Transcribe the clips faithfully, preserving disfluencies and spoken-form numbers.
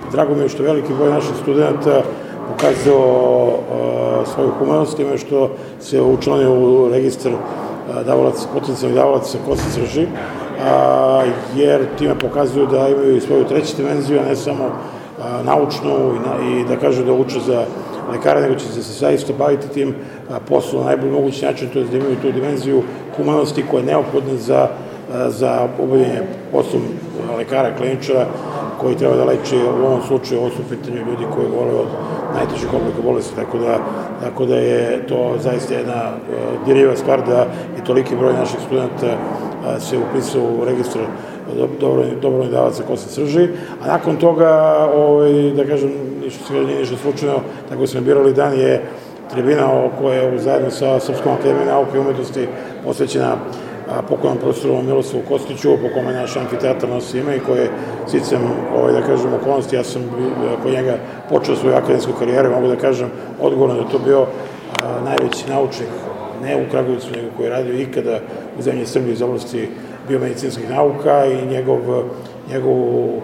drago mi je što veliki broj naših studenta pokazao svoju humanost time što se učlanio u registar potencijalnih davalaca kosne srži, jer time pokazuju da imaju i svoju treću dimenziju, a ne samo naučnu i da kažu da uče za lekara, nego će se zaista baviti tim poslom na najbolji mogući način, to je da imaju tu dimenziju humanosti koja je neophodna za obavljanje poslom lekara, kliničara, koji treba da leči, u ovom slučaju, ovo su u pitanju ljudi koji vole od najtežih oblika bolesti, tako da je to zaista jedna dirljiva stvar da i toliki broj naših studenta se upisao u registar dobrovoljnih davalaca kosne srži, a nakon toga, da kažem, ništa se nije ništa slučajno, tako smo birali dan je tribina koja je zajedno sa Srpskom akademijom nauke i umetnosti posvećena pokojnom profesoru Miroslavu Kostiću, po kome naš amfiteatar nosi ime i koje sicem, da kažem, okolnosti, ja sam kod njega počeo svoju akademsku karijeru, mogu da kažem odgovorno da je to bio najveći naučnik, ne u Kragujevcu, nego koji je radio ikada u zemlji Srbije iz oblasti biomedicinskih nauka i njegovu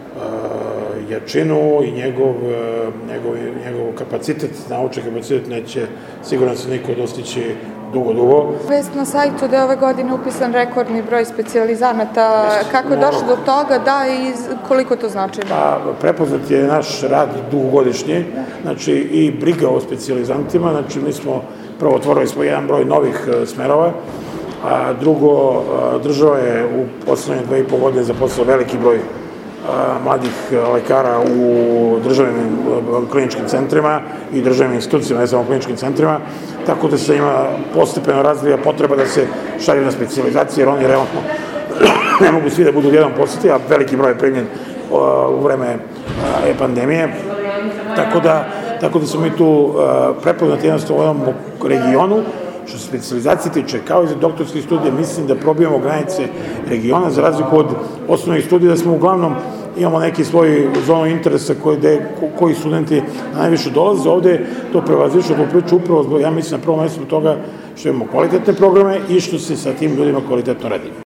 jačinu i njegov kapacitet, naučni kapacitet neće sigurno se niko dostići dugo, dugo. Vest na sajtu da je ove godine upisan rekordni broj specijalizanata. Kako je došlo do toga, da, i koliko to znači? Prepoznat je naš rad dugogodišnji, znači i briga o specijalizantima, znači mi smo prvo otvorili smo jedan broj novih smerova, a drugo, država je u poslednje dve i po godine zaposlila veliki broj mladih lekara u državnim kliničkim centrima i državnim institucijama, ne samo kliničkim centrima, tako da se ima postepeno razvija potreba da se šalju na specijalizacije, jer oni realno ne mogu svi da budu jedan poseti, a veliki broj je primljen u vreme pandemije, tako da smo mi tu prepoznati jednostavno u ovom regionu. Što se specijalizacije tiče, kao i za doktorske studije, mislim da probijamo granice regiona, za razliku od osnovnih studija, da smo uglavnom imamo neki svoj zonu interesa koji studenti najviše dolaze. Ovde to prevazišlo po priču upravo, ja mislim, na prvom mestu toga što imamo kvalitetne programe i što se sa tim ljudima kvalitetno radi.